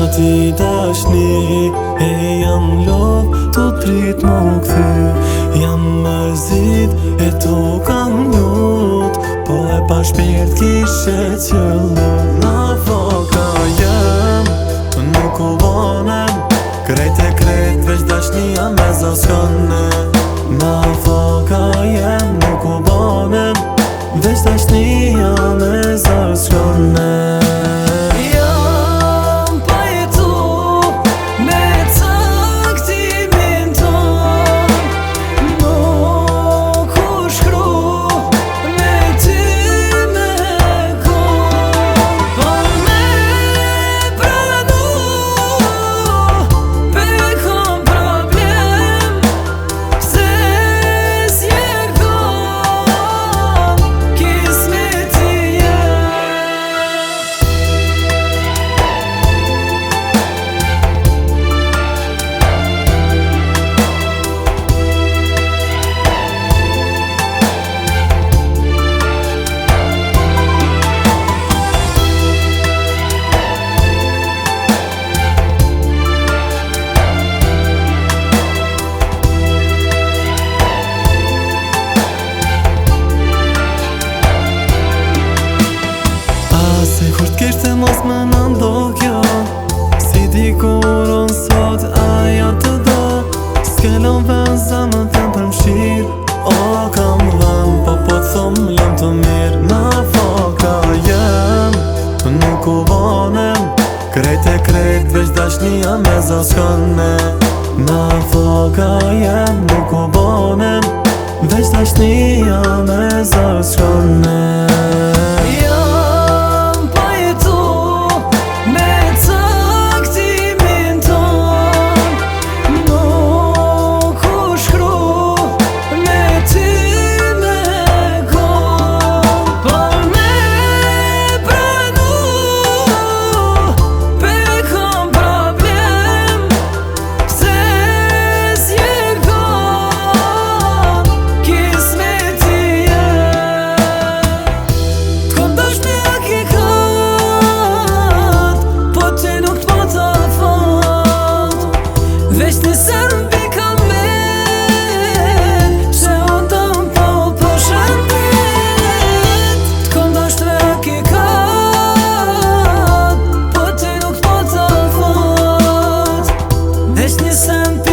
ti dashni e jam lov tu prit mu kthy. Jam mërzit e tu kam lut, po e pa shpirt kishe qëllut. Na foka jem, të nuk u vonem, krejt e krejt veç dashnia me zaskone. Na foka jem, nuk u vonem, veç dashnia me zaskone. Kur t'kishte mos me nëndo kjo, si di kur unë sot ajo të do. S'kelon vën zamën tem për mshir, o kam vën, po t'thom jam të mirë. Na foka jem, nuk u vonem, krejt e krejt veç dashnia me zaskone. Na foka jem, nuk u vonem, veç dashnia me zaskone. Veç në sërën pika men, se o dëm po po shëndet. T'kom dasht rek i kat, po ti nuk po të fot. Veç në sërën